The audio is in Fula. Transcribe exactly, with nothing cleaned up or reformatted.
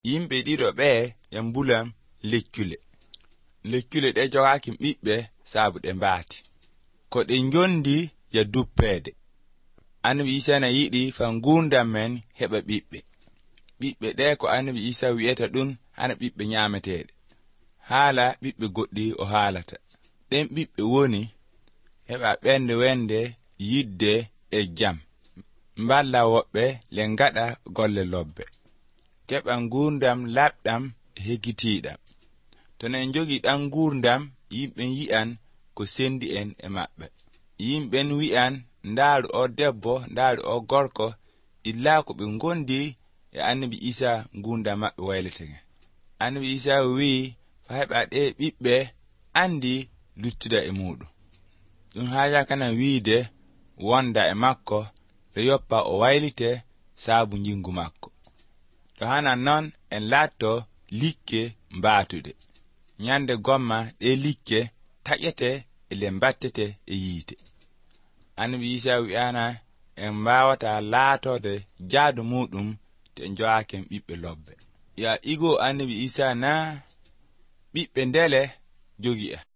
yimɓe ɗiɗo ɓe yambulam lekkule lekkule ɗe jogaaki ɓiɓɓe saabu ɗe mbaati ko ɗe njondi ya duppeede. Annabi Isa na yiɗi fa ngurdam men heɓa ɓiɓɓe ɓiɓɓe ɗe ko Annabi Isa wi'eta ɗum hana ɓiɓɓe nyaameteeɗe haala ɓiɓɓe goɗɗi o haalata. ɗen ɓiɓɓe woni heɓa ɓernde wende yidde e jam mballa woɓɓe le ngaɗa golle lobbe keɓa ngurdam laɓɗam hegitiiɗam. To en jogi ɗan ngurdam yimɓe yi'an ko sendi en e maɓɓe. Yimɓe wi'an ndaaru o debbo ndaaru o gorko illa ko ɓe ngondi e Annabi Isa ngurdam maɓɓe waylitege. Annabi Isa wi'i fa heɓa ɗe ɓiɓɓe andi luttuda e muɗum. ɗum haaja kana wiide wonda e makko le yoppa o waylite saabu njingu makko. To hana non en laatto likke mbaatude nyande gomma ɗe likke taƴete e le mbattete e yiite. Annabi Isa wi'ana en mbawata laatode jaadu muɗum te en jo'aken ɓiɓɓe lobbe. Ya igo Annabi Isa na ɓiɓɓe ndele jogi'a